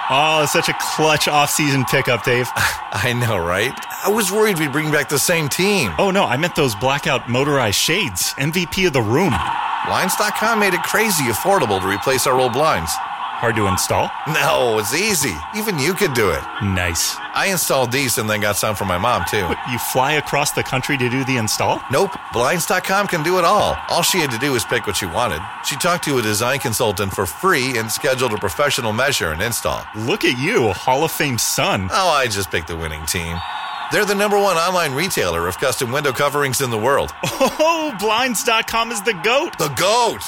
Oh, such a clutch off-season pickup, Dave. I know, right? I was worried we'd bring back the same team. Oh, no, I meant those blackout motorized shades. MVP of the room. Blinds.com made it crazy affordable to replace our old blinds. Hard to install? No, it's easy. Even you could do it. Nice. I installed these and then got some for my mom, too. What, you fly across the country to do the install? Nope. Blinds.com can do it all. All she had to do was pick what she wanted. She talked to a design consultant for free and scheduled a professional measure and install. Look at you, Hall of Fame son. Oh, I just picked the winning team. They're the #1 online retailer of custom window coverings in the world. Oh, Blinds.com is the GOAT. The GOAT!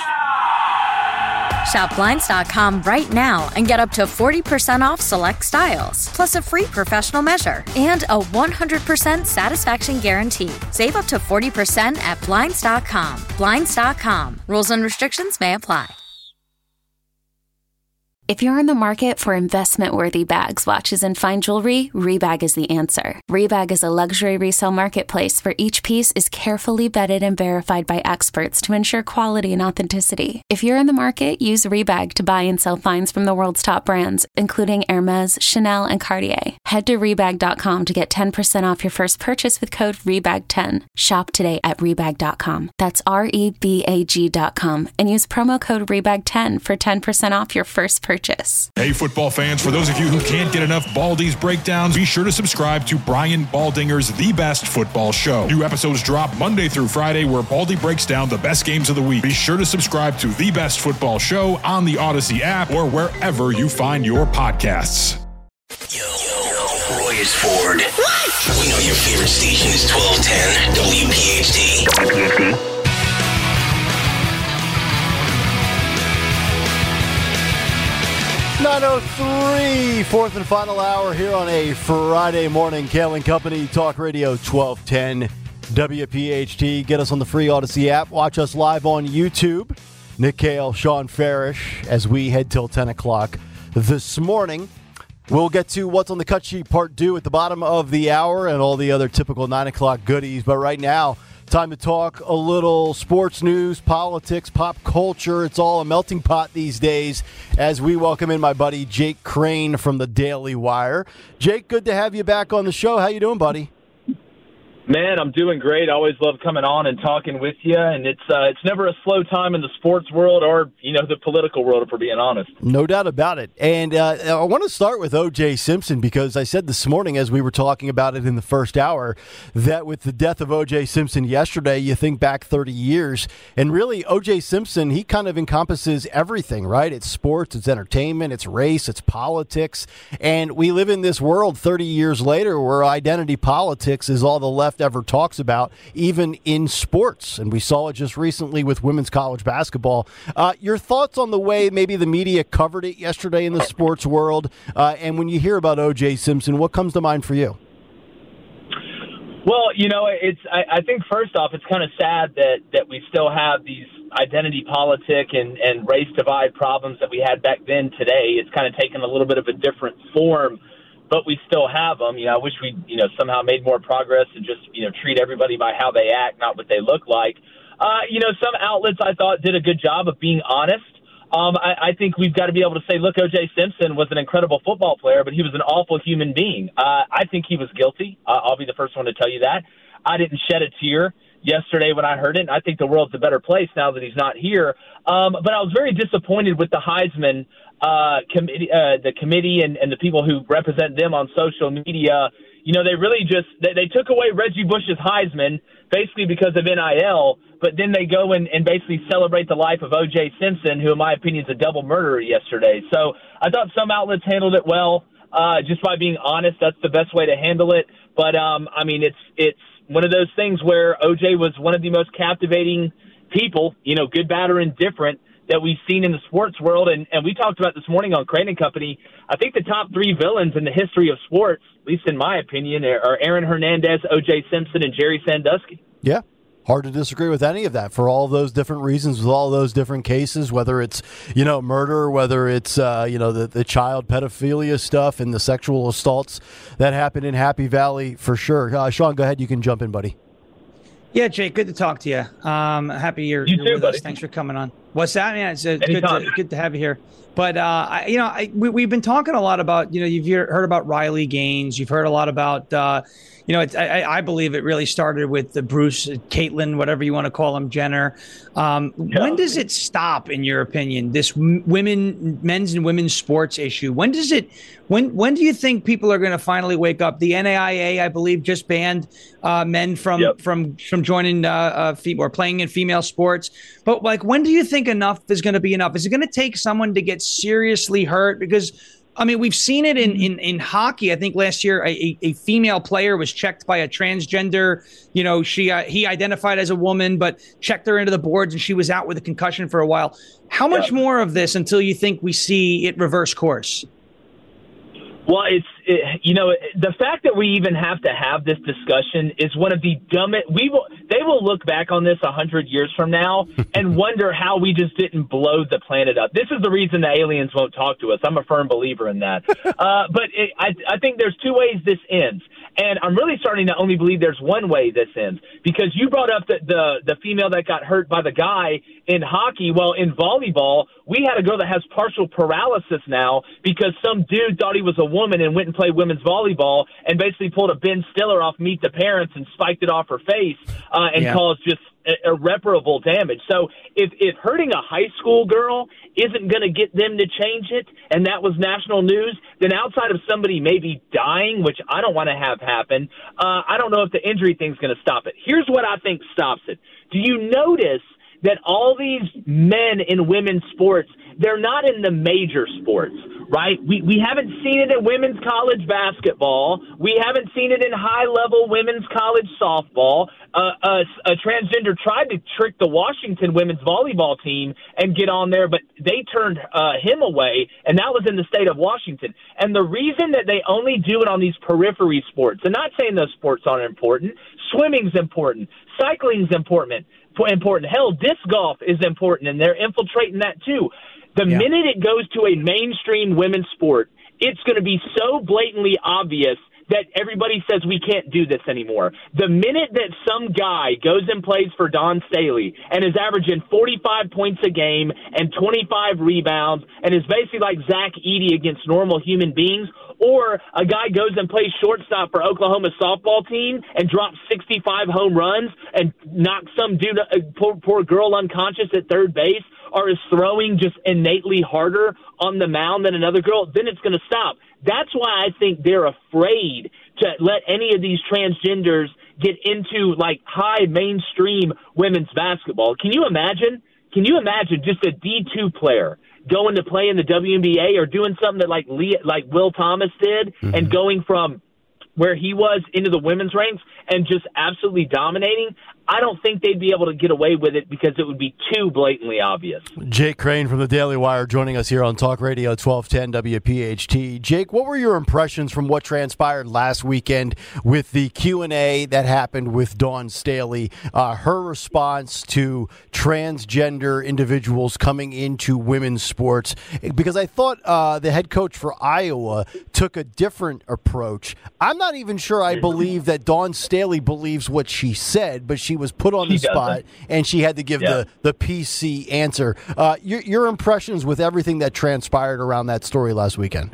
Shop Blinds.com right now and get up to 40% off select styles, plus a free professional measure and a 100% satisfaction guarantee. Save up to 40% at Blinds.com. Blinds.com. Rules and restrictions may apply. If you're in the market for investment-worthy bags, watches, and fine jewelry, Rebag is the answer. Rebag is a luxury resale marketplace where each piece is carefully vetted and verified by experts to ensure quality and authenticity. If you're in the market, use Rebag to buy and sell finds from the world's top brands, including Hermes, Chanel, and Cartier. Head to Rebag.com to get 10% off your first purchase with code REBAG10. Shop today at Rebag.com. That's REBAG.com and use promo code REBAG10 for 10% off your first purchase. Hey, football fans, for those of you who can't get enough Baldy's breakdowns, be sure to subscribe to Brian Baldinger's The Best Football Show. New episodes drop Monday through Friday where Baldy breaks down the best games of the week. Be sure to subscribe to The Best Football Show on the Odyssey app or wherever you find your podcasts. Yo, Roy is Ford. What? We know your favorite station is 1210 WPHT. WPHT. 9:03, fourth and final hour here on a Friday morning. Kale and Company, Talk Radio 1210 WPHT. Get us on the free Odyssey app. Watch us live on YouTube. Nick Kale, Sean Farish, as we head till 10 o'clock this morning. We'll get to what's on the cut sheet part 2 at the bottom of the hour and all the other typical 9 o'clock goodies. But right now, time to talk a little sports news, politics, pop culture. It's all a melting pot these days as we welcome in my buddy Jake Crane from the Daily Wire. Jake, good to have you back on the show. How you doing, buddy? Man, I'm doing great. I always love coming on and talking with you, and it's never a slow time in the sports world or, the political world, if we're being honest. No doubt about it. And I want to start with O.J. Simpson because I said this morning as we were talking about it in the first hour that with the death of O.J. Simpson yesterday, you think back 30 years, and really O.J. Simpson, he kind of encompasses everything, right? It's sports, it's entertainment, it's race, it's politics, and we live in this world 30 years later where identity politics is all the left ever talks about, even in sports. And we saw it just recently with women's college basketball. Your thoughts on the way maybe the media covered it yesterday in the sports world, and when you hear about O.J. Simpson, what comes to mind for you? Well, I think first off, it's kind of sad that we still have these identity politic and race divide problems that we had back then today. It's kind of taken a little bit of a different form, but we still have them. I wish we, somehow made more progress and just, treat everybody by how they act, not what they look like. Some outlets I thought did a good job of being honest. I think we've got to be able to say, look, O.J. Simpson was an incredible football player, but he was an awful human being. I think he was guilty. I'll be the first one to tell you that. I didn't shed a tear yesterday when I heard it, and I think the world's a better place now that he's not here. But I was very disappointed with the Heisman committee, the committee and the people who represent them on social media. They really they took away Reggie Bush's Heisman basically because of NIL, but then they go and basically celebrate the life of O.J. Simpson, who in my opinion is a double murderer yesterday. So I thought some outlets handled it well, just by being honest. That's the best way to handle it. But, it's one of those things where O.J. was one of the most captivating people, good, bad, or indifferent, that we've seen in the sports world. And we talked about this morning on Crane & Company. I think the top 3 villains in the history of sports, at least in my opinion, are Aaron Hernandez, O.J. Simpson, and Jerry Sandusky. Yeah. Hard to disagree with any of that for all those different reasons, with all those different cases, whether it's, murder, whether it's, the child pedophilia stuff and the sexual assaults that happened in Happy Valley, for sure. Sean, go ahead. You can jump in, buddy. Yeah, Jake, good to talk to you. Happy you're too, with buddy. us. Thanks for coming on. What's that, man? It's good to have you here. But we've been talking a lot about, you've heard about Riley Gaines. You've heard a lot about, I believe it really started with the Bruce, Caitlyn, whatever you want to call him, Jenner. When does it stop, in your opinion? This men's and women's sports issue. When do you think people are going to finally wake up? The NAIA, I believe, just banned men from joining or playing in female sports. But when do you think enough is going to be enough? Is it going to take someone to get seriously hurt? Because we've seen it in hockey. I think last year a female player was checked by a transgender. He identified as a woman, but checked her into the boards, and she was out with a concussion for a while. How much more of this until you think we see it reverse course? Well, the fact that we even have to have this discussion is one of the dumbest. They will look back on this 100 years from now and wonder how we just didn't blow the planet up. This is the reason the aliens won't talk to us. I'm a firm believer in that. But I think there's two ways this ends. And I'm really starting to only believe there's one way this ends, because you brought up the female that got hurt by the guy in hockey. Well, in volleyball, we had a girl that has partial paralysis now because some dude thought he was a woman and went and played women's volleyball and basically pulled a Ben Stiller off Meet the Parents and spiked it off her face and caused just irreparable damage. So if hurting a high school girl isn't going to get them to change it, and that was national news, then outside of somebody maybe dying, which I don't want to have happen, I don't know if the injury thing's going to stop it. Here's what I think stops it. Do you notice that all these men in women's sports, they're not in the major sports, right? We haven't seen it in women's college basketball. We haven't seen it in high-level women's college softball. A transgender tried to trick the Washington women's volleyball team and get on there, but they turned him away, and that was in the state of Washington. And the reason that they only do it on these periphery sports, and not saying those sports aren't important, swimming's important, cycling's important. Hell, disc golf is important, and they're infiltrating that too. The minute it goes to a mainstream women's sport, it's going to be so blatantly obvious that everybody says we can't do this anymore. The minute that some guy goes and plays for Dawn Staley and is averaging 45 points a game and 25 rebounds and is basically like Zach Edey against normal human beings, or a guy goes and plays shortstop for Oklahoma softball team and drops 65 home runs and knocks some dude, poor girl unconscious at third base, or is throwing just innately harder on the mound than another girl, then it's going to stop. That's why I think they're afraid to let any of these transgenders get into like high mainstream women's basketball. Can you imagine just a D2 player going to play in the WNBA or doing something that like Will Thomas did and going from where he was into the women's ranks and just absolutely dominating? I don't think they'd be able to get away with it because it would be too blatantly obvious. Jake Crane from the Daily Wire joining us here on Talk Radio 1210 WPHT. Jake, what were your impressions from what transpired last weekend with the Q&A that happened with Dawn Staley, her response to transgender individuals coming into women's sports? Because I thought the head coach for Iowa took a different approach. I'm not even sure I believe that Dawn Staley believes what she said, but she was put on the spot, and she had to give the PC answer. Your impressions with everything that transpired around that story last weekend?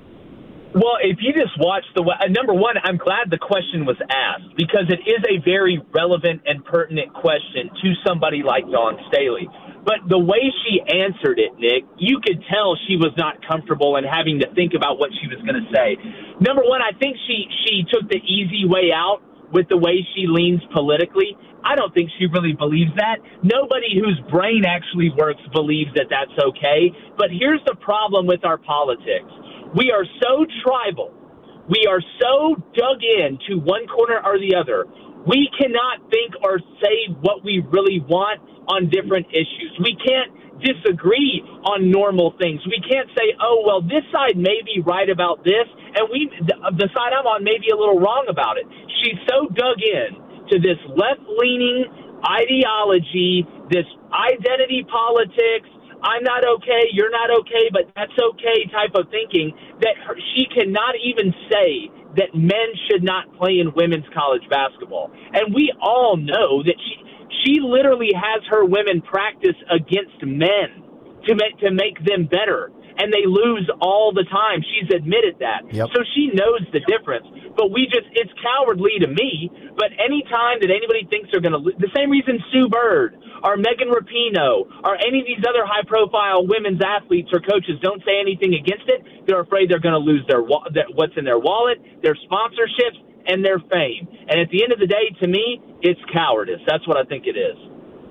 Well, if you just watch number one, I'm glad the question was asked because it is a very relevant and pertinent question to somebody like Dawn Staley. But the way she answered it, Nick, you could tell she was not comfortable and having to think about what she was going to say. Number one, I think she took the easy way out with the way she leans politically. I don't think she really believes that. Nobody whose brain actually works believes that that's okay. But here's the problem with our politics. We are so tribal. We are so dug in to one corner or the other. We cannot think or say what we really want on different issues. We can't disagree on normal things. We can't say, oh, well, this side may be right about this, and the side I'm on may be a little wrong about it. She's so dug in to this left-leaning ideology, this identity politics, I'm not okay, you're not okay, but that's okay type of thinking, that she cannot even say that men should not play in women's college basketball. And we all know that She literally has her women practice against men to make them better, and they lose all the time. She's admitted that. Yep. So she knows the difference. But it's cowardly to me. But any time that anybody thinks they're going to the same reason Sue Bird or Megan Rapinoe or any of these other high-profile women's athletes or coaches don't say anything against it, they're afraid they're going to lose what's in their wallet, their sponsorships, and their fame. And at the end of the day, to me, it's cowardice. That's what I think it is.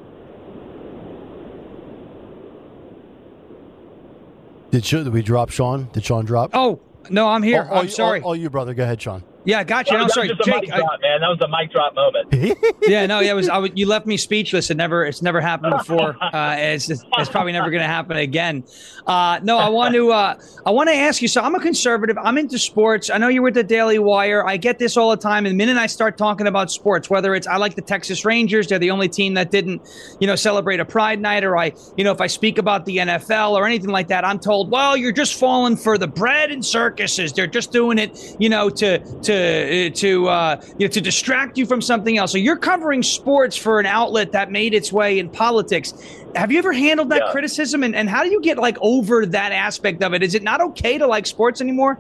Did we drop Sean? Did Sean drop? Oh, no, I'm here. I'm sorry. Oh, you, brother. Go ahead, Sean. Yeah, I got you. I'm sorry, Jake. Mic drop, man. That was a mic drop moment. You left me speechless. It's never happened before. It's probably never going to happen again. No, I want to ask you. So I'm a conservative. I'm into sports. I know you're with the Daily Wire. I get this all the time. And the minute I start talking about sports, whether it's I like the Texas Rangers, they're the only team that didn't, celebrate a Pride Night, or if I speak about the NFL or anything like that, I'm told, well, you're just falling for the bread and circuses. They're just doing it, to distract you from something else. So you're covering sports for an outlet that made its way in politics. Have you ever handled that criticism, and how do you get over that aspect of it? Is it not okay to like sports anymore?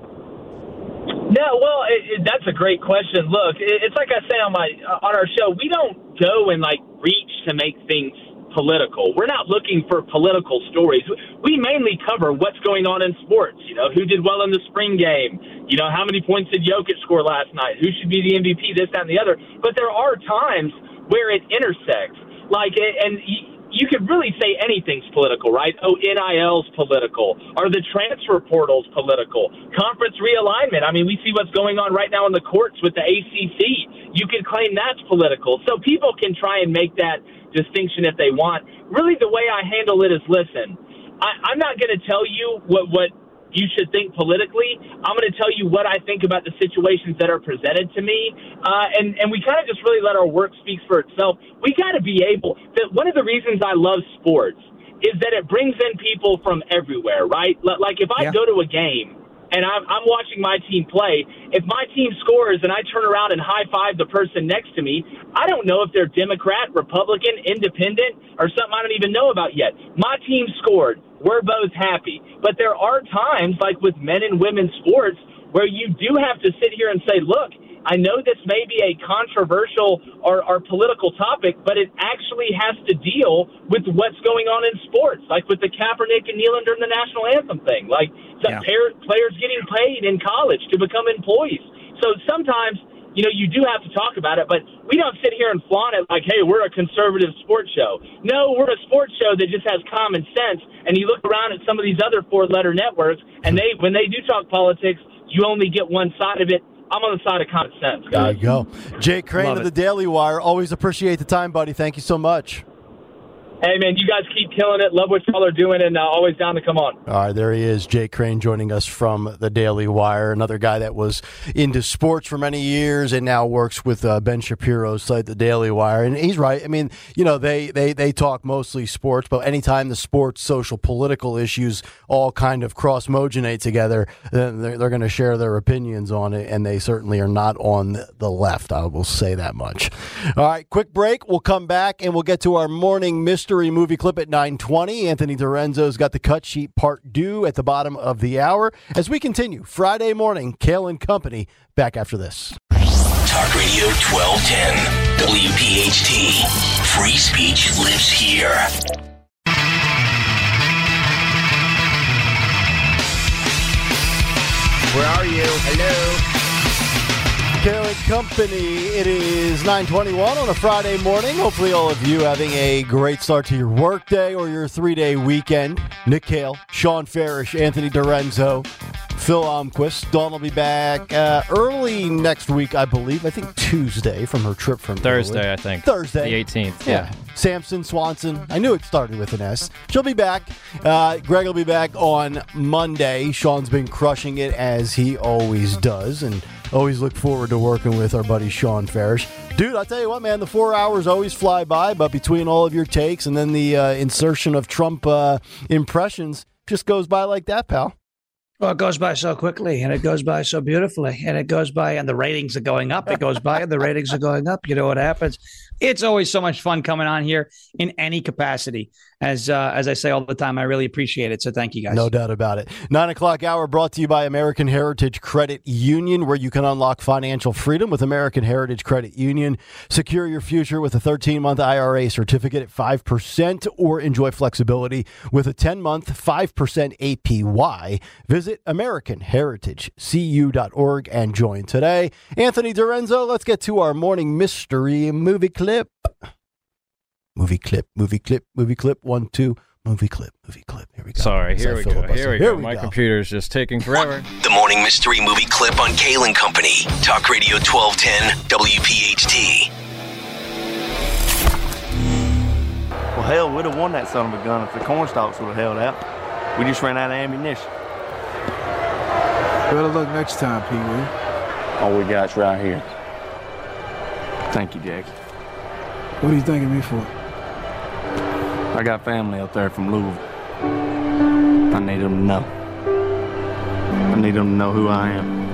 No, well, that's a great question. Look, it's like I say on our show, we don't go and reach to make things political. We're not looking for political stories. We mainly cover what's going on in sports. Who did well in the spring game? How many points did Jokic score last night? Who should be the MVP, this, that, and the other? But there are times where it intersects. And you could really say anything's political, right? Oh, NIL's political. Are the transfer portals political? Conference realignment. I mean, we see what's going on right now in the courts with the ACC. You could claim that's political. So people can try and make that distinction if they want. Really, the way I handle it is, listen, I'm not going to tell you what you should think politically. I'm going to tell you what I think about the situations that are presented to me. And we kind of just really let our work speak for itself. We got to be able – one of the reasons I love sports is that it brings in people from everywhere, right? Like if I go to a game and I'm watching my team play, if my team scores and I turn around and high-five the person next to me, I don't know if they're Democrat, Republican, Independent, or something I don't even know about yet. My team scored. We're both happy. But there are times, like with men and women's sports, where you do have to sit here and say, look, I know this may be a controversial or political topic, but it actually has to deal with what's going on in sports, like with the Kaepernick and Nylander and the national anthem thing, like players getting paid in college to become employees. So sometimes, you do have to talk about it, but we don't sit here and flaunt it like, hey, we're a conservative sports show. No, we're a sports show that just has common sense. And you look around at some of these other four-letter networks, and when they do talk politics, you only get one side of it. I'm on the side of common sense, guys. There you go. Jake Crane of the Daily Wire. Always appreciate the time, buddy. Thank you so much. Hey, man, you guys keep killing it. Love what y'all are doing, and always down to come on. All right, there he is, Jake Crane, joining us from the Daily Wire. Another guy that was into sports for many years and now works with Ben Shapiro's site, the Daily Wire. And he's right. I mean, they talk mostly sports, but anytime the sports, social, political issues all kind of cross-mogenate together, then they're going to share their opinions on it, and they certainly are not on the left. I will say that much. All right, quick break. We'll come back, and we'll get to our morning mystery movie clip at 9:20. Anthony Dorenzo's got the cut sheet part due at the bottom of the hour. As we continue Friday morning, Kale and Company, back after this. Talk Radio 1210, WPHT. Free speech lives here. Where are you? Hello? Kale and Company. It is 9:21 on a Friday morning. Hopefully all of you having a great start to your workday or your 3-day weekend. Nick Kale, Sean Farish, Anthony Dorenzo, Phil Almquist. Dawn will be back early next week, I believe. I think Tuesday from her trip from Thursday, Italy. I think. Thursday. The 18th. Yeah. Sampson, Swanson. I knew it started with an S. She'll be back. Greg will be back on Monday. Sean's been crushing it as he always does, and always look forward to working with our buddy Sean Farish. Dude, I'll tell you what, man, the 4 hours always fly by, but between all of your takes and then the insertion of Trump impressions, just goes by like that, pal. Well, it goes by so quickly, and it goes by so beautifully, and it goes by, and the ratings are going up. It goes by, and the ratings are going up. You know what happens? It's always so much fun coming on here in any capacity. As I say all the time, I really appreciate it. So thank you, guys. No doubt about it. 9 o'clock hour brought to you by American Heritage Credit Union, where you can unlock financial freedom with American Heritage Credit Union. Secure your future with a 13-month IRA certificate at 5% or enjoy flexibility with a 10-month 5% APY. Visit AmericanHeritageCU.org and join today. Anthony Dorenzo, let's get to our morning mystery movie clip. Movie clip. 1, 2. Movie clip. Here we go. Sorry, here we go. My computer's just taking forever. The morning mystery movie clip on Kale and Company. Talk Radio 1210 WPHT. Well, hell, we'd have won that son of a gun if the corn stalks would have held out. We just ran out of ammunition. Better luck next time, Pee Wee. All we got's right here. Thank you, Jackie. What are you thanking me for? I got family up there from Louisville. I need them to know. I need them to know who I am.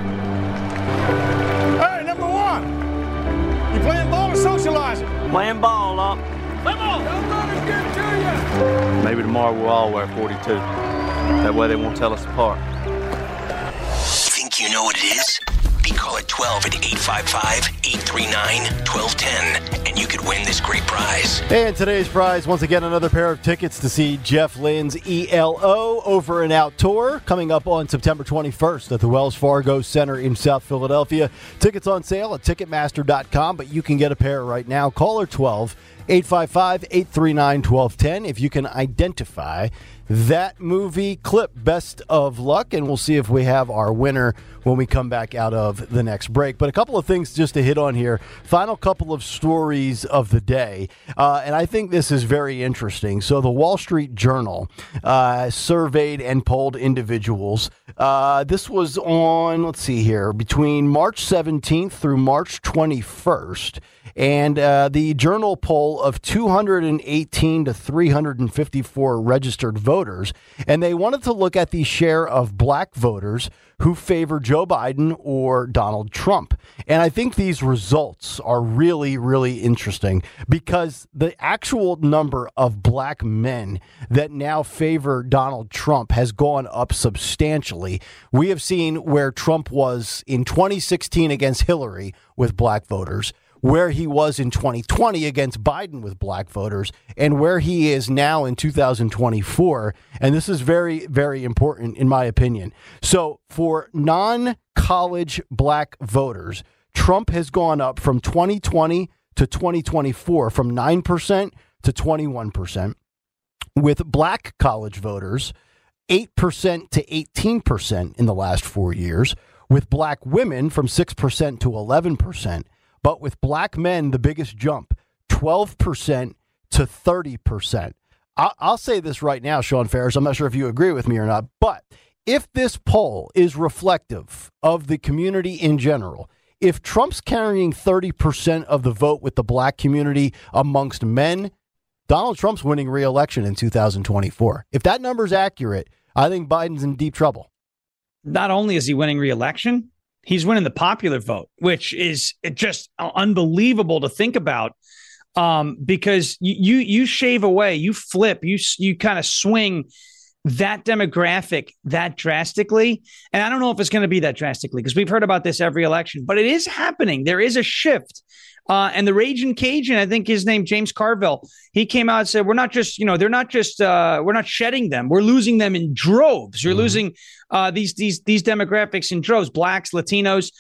Hey, number 1! You playing ball or socializing? Playing ball, up. Come on! Don't let us get to you! Maybe tomorrow we'll all wear 42. That way they won't tell us apart. Think you know what it is? Be call at 12 at 855-839-1210, and you could win this great prize. And today's prize, once again, another pair of tickets to see Jeff Lynne's ELO Over and Out Tour coming up on September 21st at the Wells Fargo Center in South Philadelphia. Tickets on sale at Ticketmaster.com, but you can get a pair right now. Caller 12 855-839-1210 if you can identify that movie clip. Best of luck, and we'll see if we have our winner when we come back out of the next break. But a couple of things just to hit on here. Final couple of stories of the day, and I think this is very interesting. So the Wall Street Journal surveyed and polled individuals. This was on, let's see here, between March 17th through March 21st. And the Journal poll of 218 to 354 registered voters, and they wanted to look at the share of black voters who favor Joe Biden or Donald Trump. And I think these results are really, really interesting because the actual number of black men that now favor Donald Trump has gone up substantially. We have seen where Trump was in 2016 against Hillary with black voters, where he was in 2020 against Biden with black voters, and where he is now in 2024. And this is very, very important, in my opinion. So for non-college black voters, Trump has gone up from 2020 to 2024 from 9% to 21%. With black college voters, 8% to 18% in the last 4 years. With black women, from 6% to 11%. But with black men, the biggest jump, 12% to 30%. I'll say this right now, Sean Ferris. I'm not sure if you agree with me or not, but if this poll is reflective of the community in general, if Trump's carrying 30% of the vote with the black community amongst men, Donald Trump's winning re-election in 2024. If that number's accurate, I think Biden's in deep trouble. Not only is he winning re-election, he's winning the popular vote, which is just unbelievable to think about, because you shave away, you flip, you kind of swing that demographic that drastically. And I don't know if it's going to be that drastically because we've heard about this every election, but it is happening. There is a shift. And the Raging Cajun, I think his name, James Carville, he came out and said, we're not just, we're not shedding them. We're losing them in droves. You're losing these demographics in droves, blacks, Latinos.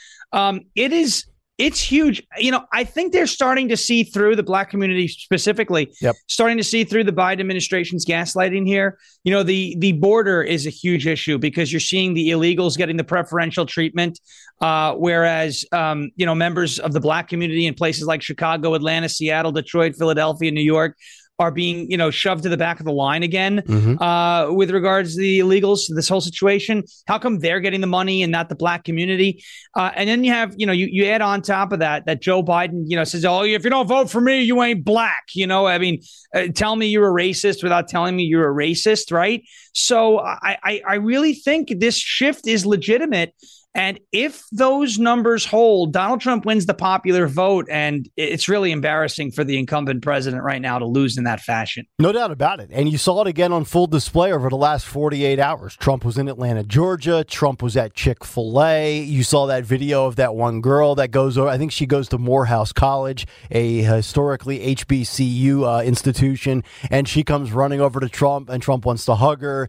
It's huge. I think they're starting to see through, the black community specifically, starting to see through the Biden administration's gaslighting here. The border is a huge issue because you're seeing the illegals getting the preferential treatment, whereas, members of the black community in places like Chicago, Atlanta, Seattle, Detroit, Philadelphia, New York are being, shoved to the back of the line again with regards to the illegals, this whole situation? How come they're getting the money and not the black community? And then you have, you add on top of that Joe Biden, says, oh, if you don't vote for me, you ain't black. Tell me you're a racist without telling me you're a racist, right? So I really think this shift is legitimate. And if those numbers hold, Donald Trump wins the popular vote, and it's really embarrassing for the incumbent president right now to lose in that fashion. No doubt about it. And you saw it again on full display over the last 48 hours. Trump was in Atlanta, Georgia. Trump was at Chick-fil-A. You saw that video of that one girl that goes over, I think she goes to Morehouse College, a historically HBCU institution, and she comes running over to Trump, and Trump wants to hug her.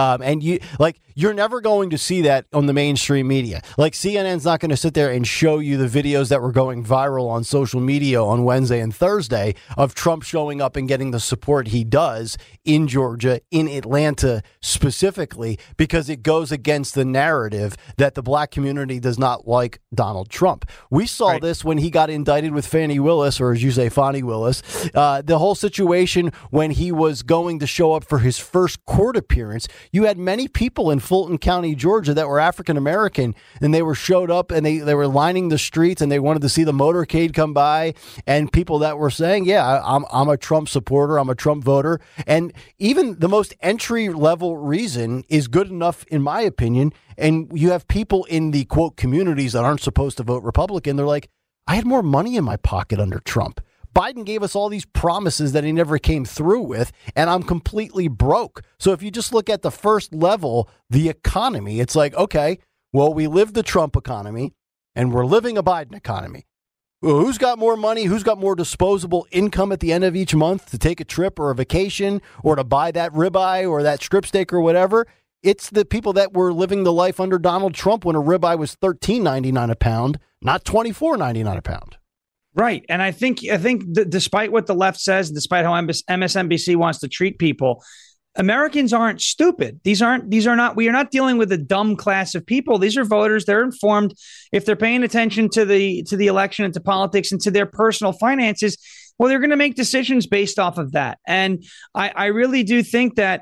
You're never going to see that on the mainstream media. Like, CNN's not going to sit there and show you the videos that were going viral on social media on Wednesday and Thursday of Trump showing up and getting the support he does in Georgia, in Atlanta specifically, because it goes against the narrative that the black community does not like Donald Trump. We saw this when he got indicted with Fani Willis, or as you say, Fani Willis. The whole situation when he was going to show up for his first court appearance, you had many people in Fulton County, Georgia, that were African American, and they were showed up and they were lining the streets and they wanted to see the motorcade come by, and people that were saying, yeah, I'm a Trump supporter, I'm a Trump voter. And even the most entry level reason is good enough, in my opinion. And you have people in the quote communities that aren't supposed to vote Republican. They're like, I had more money in my pocket under Trump. Biden gave us all these promises that he never came through with, and I'm completely broke. So if you just look at the first level, the economy, it's like, okay, well, we lived the Trump economy and we're living a Biden economy. Well, who's got more money? Who's got more disposable income at the end of each month to take a trip or a vacation or to buy that ribeye or that strip steak or whatever? It's the people that were living the life under Donald Trump when a ribeye was $13.99 a pound, not $24.99 a pound. Right. And I think despite what the left says, despite how MSNBC wants to treat people, Americans aren't stupid. We are not dealing with a dumb class of people. These are voters. They're informed. If they're paying attention to the election and to politics and to their personal finances, well, they're going to make decisions based off of that. And I really do think that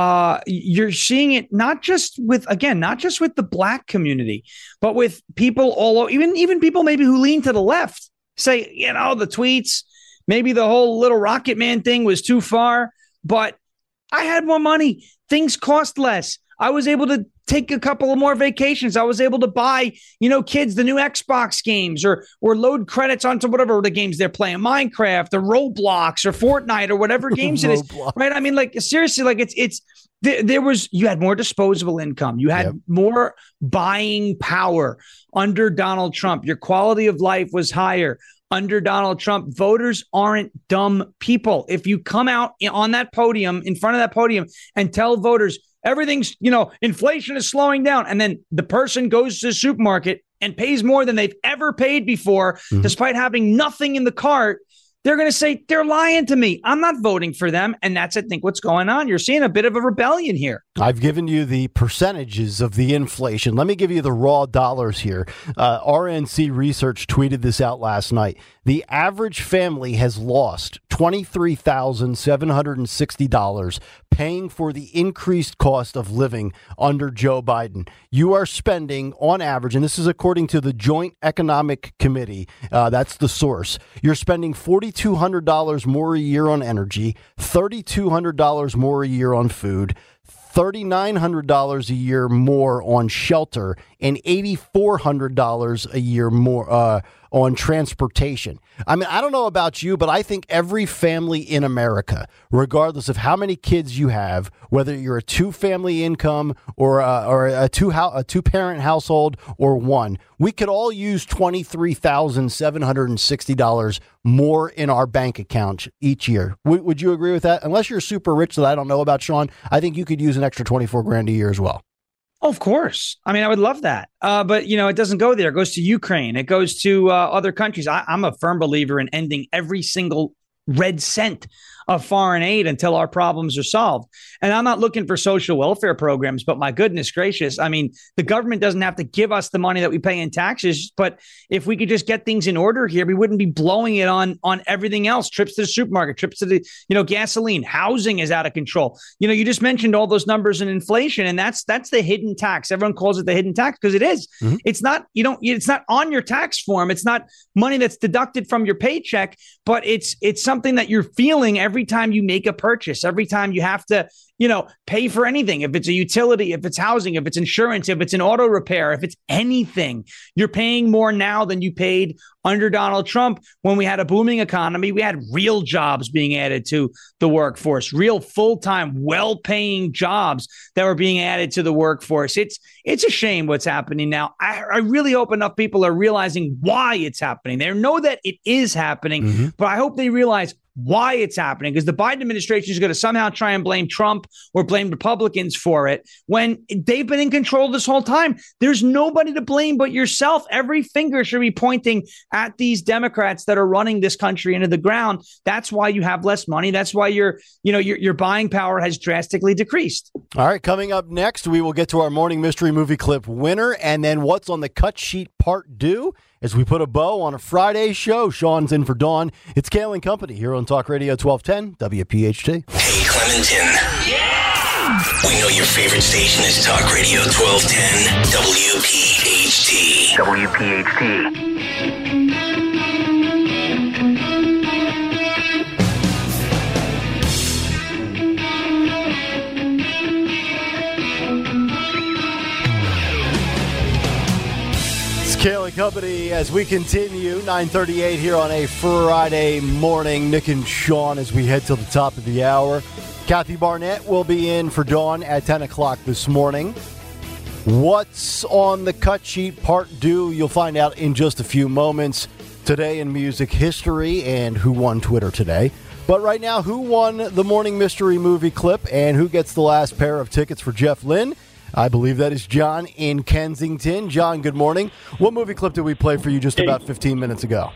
you're seeing it not just with the black community, but with people all over, even people maybe who lean to the left. Say, the tweets, maybe the whole Little Rocket Man thing was too far, but I had more money. Things cost less. I was able to take a couple of more vacations. I was able to buy, kids the new Xbox games or load credits onto whatever the games they're playing, Minecraft or Roblox or Fortnite or whatever games it is. Right. I mean, seriously, you had more disposable income. You had more buying power under Donald Trump. Your quality of life was higher under Donald Trump. Voters aren't dumb people. If you come out on that podium, in front of that podium, and tell voters everything's, inflation is slowing down, and then the person goes to the supermarket and pays more than they've ever paid before, despite having nothing in the cart, they're going to say, they're lying to me. I'm not voting for them. And that's, I think, what's going on. You're seeing a bit of a rebellion here. I've given you the percentages of the inflation. Let me give you the raw dollars here. RNC Research tweeted this out last night. The average family has lost $23,760 paying for the increased cost of living under Joe Biden. You are spending, on average, and this is according to the Joint Economic Committee, that's the source, you're spending $4,200 more a year on energy, $3,200 more a year on food, $3,900 a year more on shelter, and $8,400 a year more on transportation. I mean, I don't know about you, but I think every family in America, regardless of how many kids you have, whether you're a two-family income or a two-parent household or one, we could all use $23,760 more in our bank account each year. Would you agree with that? Unless you're super rich that I don't know about, Sean, I think you could use an extra $24,000 a year as well. Oh, of course. I mean, I would love that. But, it doesn't go there. It goes to Ukraine. It goes to other countries. I'm a firm believer in ending every single red cent of foreign aid until our problems are solved. And I'm not looking for social welfare programs, but my goodness gracious, I mean, the government doesn't have to give us the money that we pay in taxes, but if we could just get things in order here, we wouldn't be blowing it on everything else. Trips to the supermarket, trips to the, gasoline, housing is out of control. You just mentioned all those numbers in inflation, and that's the hidden tax. Everyone calls it the hidden tax because it is. Mm-hmm. It's not, it's not on your tax form. It's not money that's deducted from your paycheck, but it's something that you're feeling every time you make a purchase, every time you have to, pay for anything. If it's a utility, if it's housing, if it's insurance, if it's an auto repair, if it's anything, you're paying more now than you paid under Donald Trump. When we had a booming economy, we had real jobs being added to the workforce, real full-time, well-paying jobs that were being added to the workforce. It's a shame what's happening now. I really hope enough people are realizing why it's happening. They know that it is happening, but I hope they realize why it's happening, because the Biden administration is going to somehow try and blame Trump or blame Republicans for it when they've been in control this whole time. There's nobody to blame but yourself. Every finger should be pointing at these Democrats that are running this country into the ground. That's why you have less money. That's why your buying power has drastically decreased. All right, coming up next, we will get to our morning mystery movie clip winner and then what's on the cut sheet part due. As we put a bow on a Friday show, Sean's in for Dawn. It's Kale and Company here on Talk Radio 1210 WPHT. Hey, Clementon. Yeah! We know your favorite station is Talk Radio 1210 WPHT. Kale and Company as we continue, 9:38 here on a Friday morning. Nick and Sean as we head to the top of the hour. Kathy Barnett will be in for Dawn at 10 o'clock this morning. What's on the cut sheet part due? You'll find out in just a few moments. Today in music history and who won Twitter today. But right now, who won the morning mystery movie clip and who gets the last pair of tickets for Jeff Lynne? I believe that is John in Kensington. John, good morning. What movie clip did we play for you just about 15 minutes ago?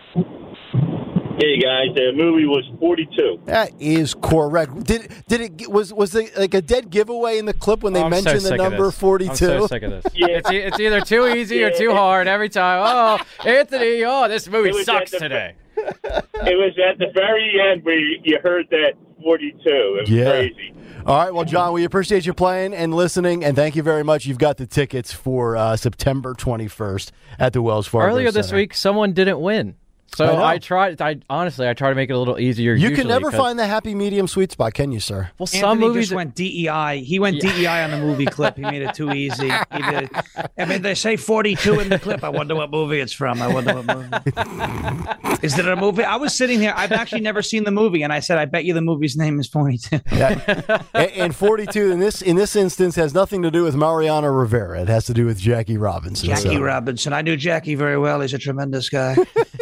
Hey guys, the movie was 42. That is correct. Was it like a dead giveaway in the clip when they mentioned the number 42? I'm so sick of this. Yeah. It's either too easy or too hard every time. Oh, Anthony, this movie sucks today. It was at the very end where you heard that 42. It was crazy. All right, well, John, we appreciate you playing and listening, and thank you very much. You've got the tickets for September 21st at the Wells Fargo Earlier Center. This week, someone didn't win. So I tried to make it a little easier. You can never find the happy medium sweet spot, can you, sir? Well, some movies just went DEI. He went DEI on the movie clip. He made it too easy. He did. I mean, they say 42 in the clip. I wonder what movie it's from. I wonder what movie. Is it a movie? I was sitting here. I've actually never seen the movie, and I said, I bet you the movie's name is 42. Yeah. And 42 in this instance has nothing to do with Mariano Rivera. It has to do with Jackie Robinson. Robinson. I knew Jackie very well. He's a tremendous guy.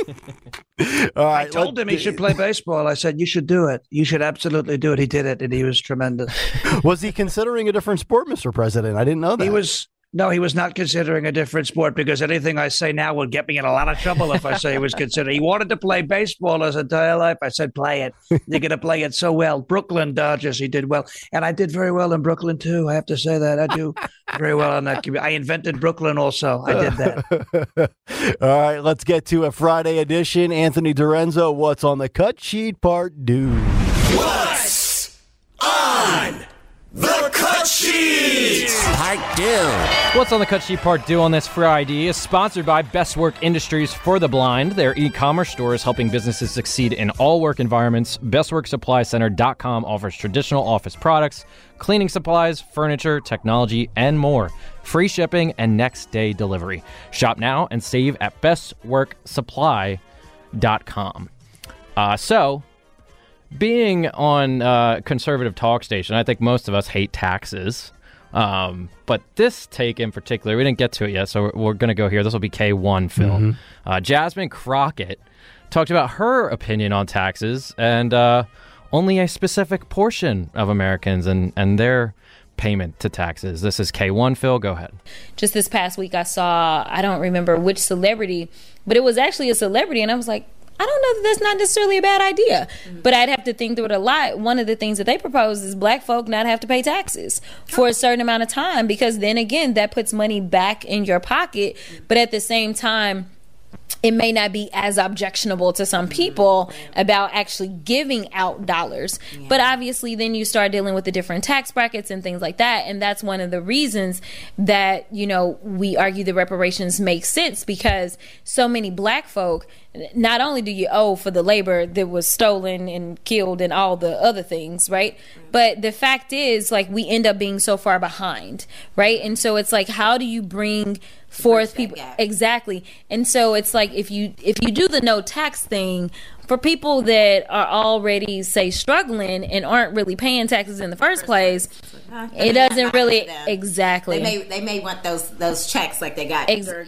All right, I told him he should play baseball. I said, you should do it. You should absolutely do it. He did it, and he was tremendous. Was he considering a different sport, Mr. President? I didn't know that. He was not considering a different sport because anything I say now will get me in a lot of trouble if I say he was considering. He wanted to play baseball his entire life. I said, play it. You're going to play it so well. Brooklyn Dodgers, he did well. And I did very well in Brooklyn, too. I have to say that. I do very well on that. I invented Brooklyn also. I did that. All right, let's get to a Friday edition. Anthony Dorenzo, what's on the cut sheet part due? What's on the cut sheet part due? What's on the cut sheet part due on this Friday is sponsored by Best Work Industries for the Blind. Their e-commerce store is helping businesses succeed in all work environments. BestWorkSupplyCenter.com offers traditional office products, cleaning supplies, furniture, technology, and more. Free shipping and next day delivery. Shop now and save at bestworksupply.com. Being on conservative talk station, I think most of us hate taxes. But this take in particular, we didn't get to it yet, so we're going to go here. This will be K1 film. Jasmine Crockett talked about her opinion on taxes and only a specific portion of Americans and their payment to taxes. This is K1, Phil. Go ahead. Just this past week, I saw, I don't remember which celebrity, but it was actually a celebrity, and I was like, I don't know that that's not necessarily a bad idea, but I'd have to think through it a lot. One of the things that they propose is black folk not have to pay taxes for a certain amount of time, because then again, that puts money back in your pocket. But at the same time, it may not be as objectionable to some people about actually giving out dollars. But obviously then you start dealing with the different tax brackets and things like that. And that's one of the reasons that, we argue the reparations make sense, because so many black folk, not only do you owe for the labor that was stolen and killed and all the other things, right? But the fact is, like, we end up being so far behind, right? And so it's like, how do you bring forth people? Exactly. And so it's like, if you do the no tax thing for people that are already, say, struggling and aren't really paying taxes in the first place, it doesn't really exactly. They may want those checks like they got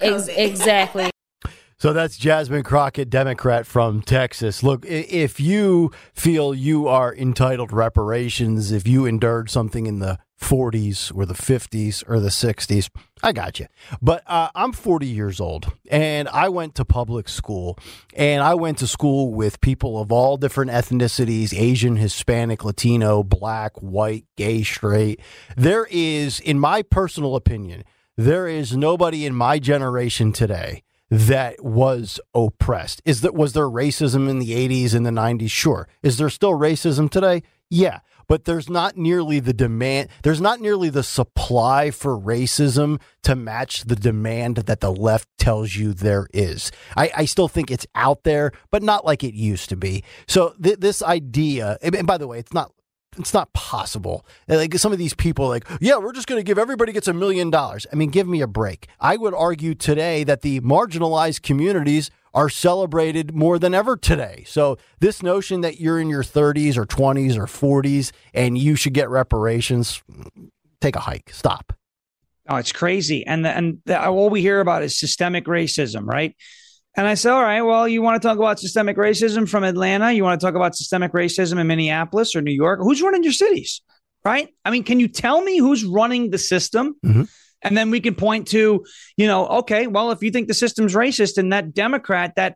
exactly. So that's Jasmine Crockett, Democrat from Texas. Look, if you feel you are entitled reparations, if you endured something in the 40s or the 50s or the 60s, I got you. But I'm 40 years old, and I went to public school, and I went to school with people of all different ethnicities: Asian, Hispanic, Latino, black, white, gay, straight. There is, in my personal opinion, there is nobody in my generation today that was oppressed. Was there racism in the 80s and the 90s? Sure. Is there still racism today? Yeah. But there's not nearly the demand. There's not nearly the supply for racism to match the demand that the left tells you there is. I still think it's out there, but not like it used to be. So this idea, and by the way, it's not possible. Like, some of these people, like, yeah, we're just going to give everybody gets $1 million. I mean, give me a break. I would argue today that the marginalized communities are celebrated more than ever today. So this notion that you're in your 30s or 20s or 40s and you should get reparations, take a hike. Stop. Oh, it's crazy. And all we hear about is systemic racism, right? And I said, all right, well, you want to talk about systemic racism from Atlanta? You want to talk about systemic racism in Minneapolis or New York? Who's running your cities, right? I mean, can you tell me who's running the system? Mm-hmm. And then we can point to, okay, well, if you think the system's racist, and that Democrat, that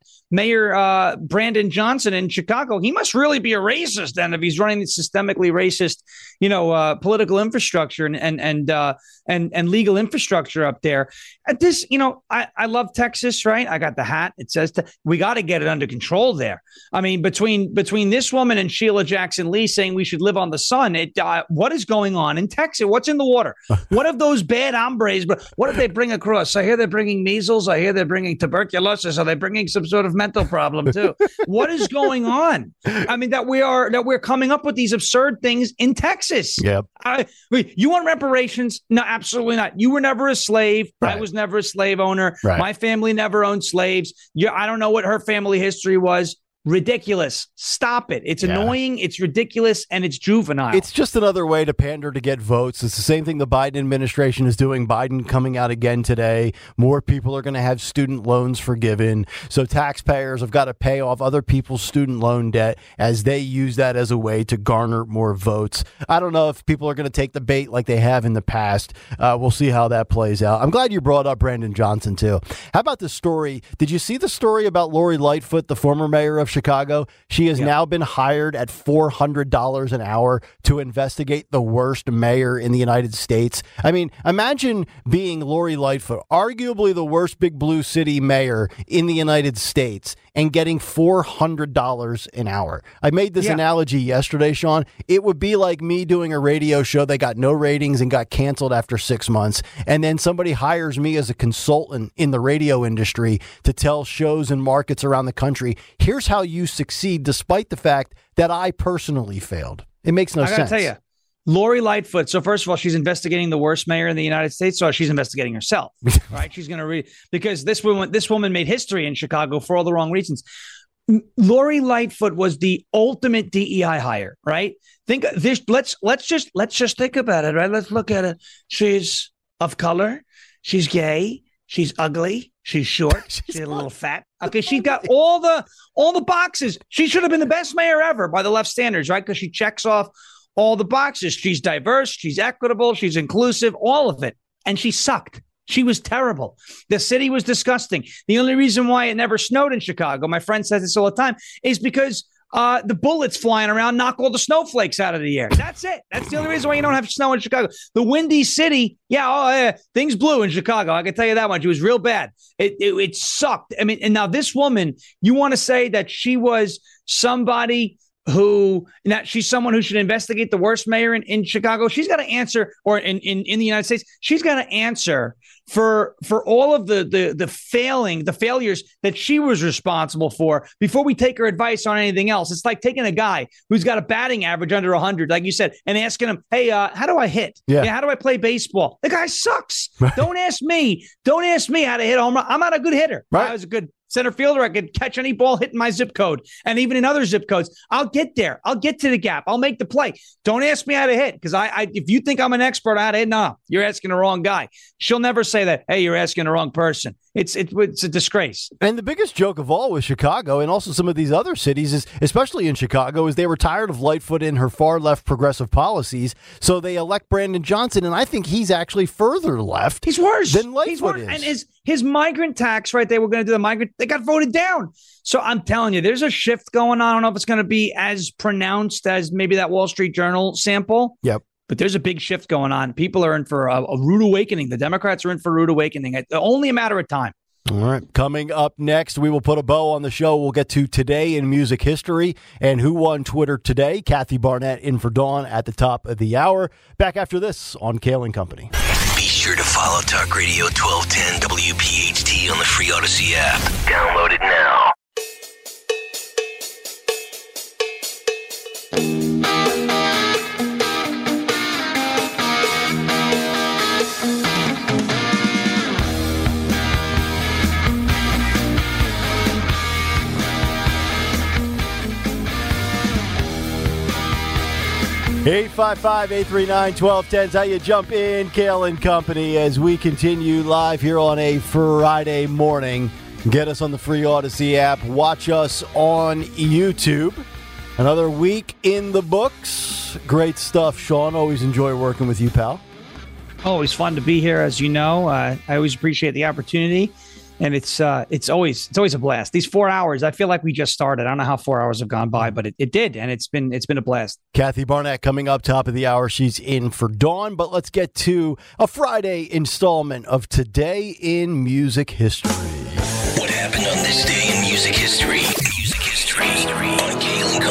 Mayor Brandon Johnson in Chicago, he must really be a racist then if he's running the systemically racist, political infrastructure and legal infrastructure up there. At this, I love Texas, right? I got the hat. It says we got to get it under control there. I mean, between this woman and Sheila Jackson Lee saying we should live on the sun, what is going on in Texas? What's in the water? What have those bad hombres? But what did they bring across? I hear they're bringing measles. I hear they're bringing tuberculosis. Are they bringing some sort of mental problem too? What is going on? I mean, that we're coming up with these absurd things in Texas. Yep. You want reparations? No, absolutely not. You were never a slave. Right. I was never a slave owner. Right. My family never owned slaves. I don't know what her family history was. Ridiculous. Stop it. It's annoying. It's ridiculous. And it's juvenile. It's just another way to pander to get votes. It's the same thing the Biden administration is doing. Biden coming out again today. More people are going to have student loans forgiven. So taxpayers have got to pay off other people's student loan debt as they use that as a way to garner more votes. I don't know if people are going to take the bait like they have in the past. We'll see how that plays out. I'm glad you brought up Brandon Johnson, too. How about this story? Did you see the story about Lori Lightfoot, the former mayor of Chicago? She has now been hired at $400 an hour to investigate the worst mayor in the United States. I mean, imagine being Lori Lightfoot, arguably the worst big blue city mayor in the United States, and getting $400 an hour. I made this analogy yesterday, Sean. It would be like me doing a radio show that got no ratings and got canceled after 6 months. And then somebody hires me as a consultant in the radio industry to tell shows and markets around the country, here's how you succeed despite the fact that I personally failed. It makes no sense. I gotta tell you, Lori Lightfoot. So first of all, she's investigating the worst mayor in the United States. So she's investigating herself, right? She's going to because this woman made history in Chicago for all the wrong reasons. Lori Lightfoot was the ultimate DEI hire, right? Think this. Let's just think about it, right? Let's look at it. She's of color. She's gay. She's ugly. She's short. She's a little fat. Okay, she got all the boxes. She should have been the best mayor ever by the left standards, right? Because she checks off all the boxes. She's diverse. She's equitable. She's inclusive. All of it. And she sucked. She was terrible. The city was disgusting. The only reason why it never snowed in Chicago, my friend says this all the time, is because the bullets flying around knock all the snowflakes out of the air. That's it. That's the only reason why you don't have snow in Chicago. The Windy City, things blew in Chicago. I can tell you that much. It was real bad. It sucked. I mean, and now this woman, you want to say that she was somebody she's someone who should investigate the worst mayor in Chicago. She's got to answer, or in the United States, she's got to answer for all of the failures that she was responsible for before we take her advice on anything else. It's like taking a guy who's got a batting average under 100, like you said, and asking him, hey, how do I hit? Yeah, how do I play baseball? The guy sucks. Right. Don't ask me how to hit a home run. I'm not a good hitter. Right. I was a good center fielder. I could catch any ball hitting my zip code. And even in other zip codes, I'll get there. I'll get to the gap. I'll make the play. Don't ask me how to hit, because if you think I'm an expert on how to hit, no, you're asking the wrong guy. She'll never say that. Hey, you're asking the wrong person. It's a disgrace. And the biggest joke of all with Chicago, and also some of these other cities, is especially in Chicago, is they were tired of Lightfoot and her far left progressive policies, so they elect Brandon Johnson, and I think he's actually further left. He's worse than Lightfoot is. And his migrant tax, right? They were going to do the migrant. They got voted down. So I'm telling you, there's a shift going on. I don't know if it's going to be as pronounced as maybe that Wall Street Journal sample. Yep. But there's a big shift going on. People are in for a rude awakening. The Democrats are in for a rude awakening. It's only a matter of time. All right. Coming up next, we will put a bow on the show. We'll get to Today in Music History and who won Twitter today. Kathy Barnett in for Dawn at the top of the hour. Back after this on Kale and Company. Be sure to follow Talk Radio 1210 WPHT on the free Odyssey app. Download it now. Eight 855-839-1210 is how you jump in, Kale and Company, as we continue live here on a Friday morning. Get us on the free Odyssey app. Watch us on YouTube. Another week in the books. Great stuff, Sean. Always enjoy working with you, pal. Always fun to be here, as you know. I always appreciate the opportunity. And it's always a blast. These 4 hours, I feel like we just started. I don't know how 4 hours have gone by, but it did, and it's been a blast. Kathy Barnett coming up top of the hour. She's in for Dawn, but let's get to a Friday installment of Today in Music History. What happened on this day in music history? Music history on Kale and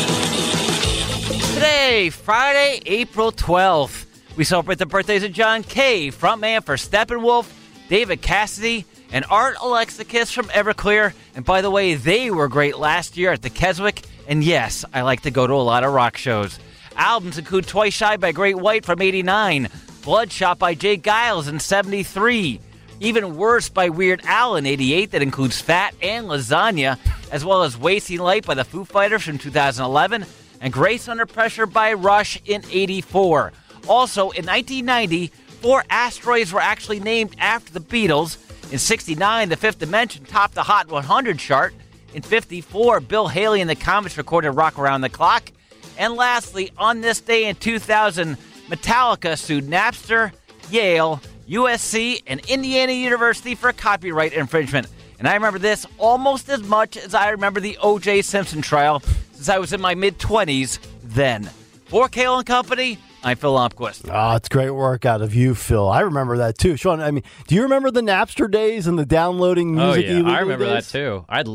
Company. Today, Friday, April 12th, we celebrate the birthdays of John Kay, frontman for Steppenwolf, David Cassidy, and Art Alexakis from Everclear. And by the way, they were great last year at the Keswick. And yes, I like to go to a lot of rock shows. Albums include Twice Shy by Great White from 89, Bloodshot by Jay Giles in 73, Even Worse by Weird Al in 88 that includes Fat and Lasagna, as well as Wasting Light by the Foo Fighters from 2011, and Grace Under Pressure by Rush in 84. Also, in 1990, 4 asteroids were actually named after the Beatles. In 69, The Fifth Dimension topped the Hot 100 chart. In 54, Bill Haley and the Comets recorded Rock Around the Clock. And lastly, on this day in 2000, Metallica sued Napster, Yale, USC, and Indiana University for copyright infringement. And I remember this almost as much as I remember the O.J. Simpson trial, since I was in my mid-20s then. For Kale and Company, I'm Phil Lomquist. Oh, it's great work out of you, Phil. I remember that, too. Sean, I mean, do you remember the Napster days and the downloading music illegally I remember days? that, too. I had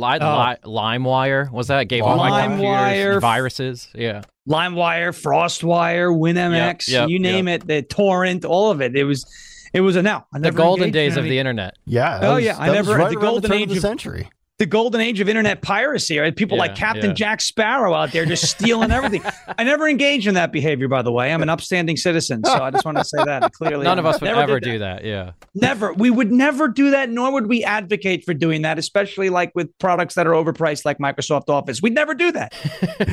LimeWire. Was that? Gave all my computers viruses. Yeah. LimeWire, FrostWire, WinMX, you name it, the torrent, all of it. It was the golden days of the internet. Yeah. The golden age of the century. The golden age of internet piracy, right? People like Captain Jack Sparrow out there just stealing everything. I never engaged in that behavior, by the way. I'm an upstanding citizen, so I just want to say that clearly. None of us would ever do that. Yeah. Never. We would never do that, nor would we advocate for doing that, especially like with products that are overpriced like Microsoft Office. We'd never do that.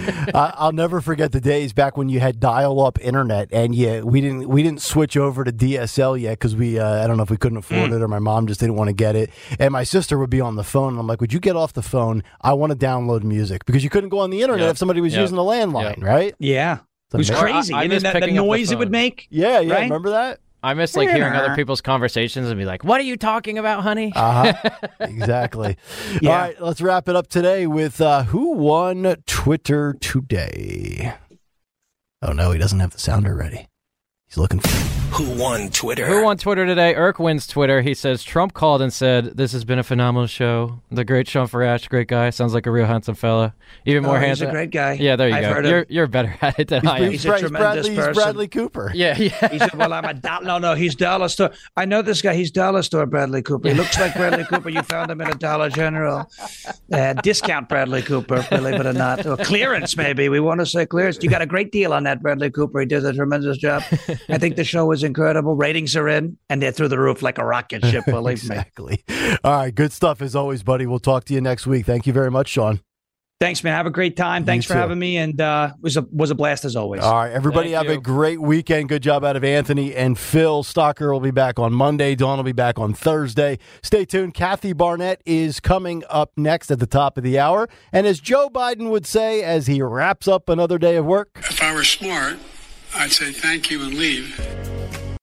I'll never forget the days back when you had dial-up internet, and we didn't switch over to DSL yet because I don't know if we couldn't afford it or my mom just didn't want to get it. And my sister would be on the phone, and I'm like, would you get off the phone? I want to download music, because you couldn't go on the internet if somebody was using a landline, right? Yeah. It was crazy. And then the noise it would make. Yeah. Right? Remember that? I miss hearing other people's conversations and be like, "What are you talking about, honey?" Exactly. Yeah. All right, let's wrap it up today with who won Twitter today. Oh no, he doesn't have the sounder ready. He's looking for Who won Twitter? Who won Twitter today? Irk wins Twitter. He says, Trump called and said, "This has been a phenomenal show. The great Sean Farash, great guy. Sounds like a real handsome fella. Even more handsome." He's a great guy. Yeah, there you I've go. heard him. You're better at it than I am. He's a tremendous person. He's Bradley Cooper. Yeah. He said, "Well, I'm a he's Dollar Store. I know this guy. He's Dollar Store Bradley Cooper. He looks like Bradley Cooper. You found him in a Dollar General. Discount Bradley Cooper, believe it or not. Or clearance, maybe. We want to say clearance. You got a great deal on that Bradley Cooper. He did a tremendous job. I think the show was incredible. Ratings are in, and they're through the roof like a rocket ship, believe exactly. me. All right, good stuff as always, buddy. We'll talk to you next week. Thank you very much, Sean. Thanks, man. Have a great time. Thanks for having me, and was a blast as always. All right, everybody have a great weekend. Good job out of Anthony and Phil. Stocker will be back on Monday. Dawn will be back on Thursday. Stay tuned. Kathy Barnett is coming up next at the top of the hour. And as Joe Biden would say as he wraps up another day of work, if I were smart, I'd say thank you and leave.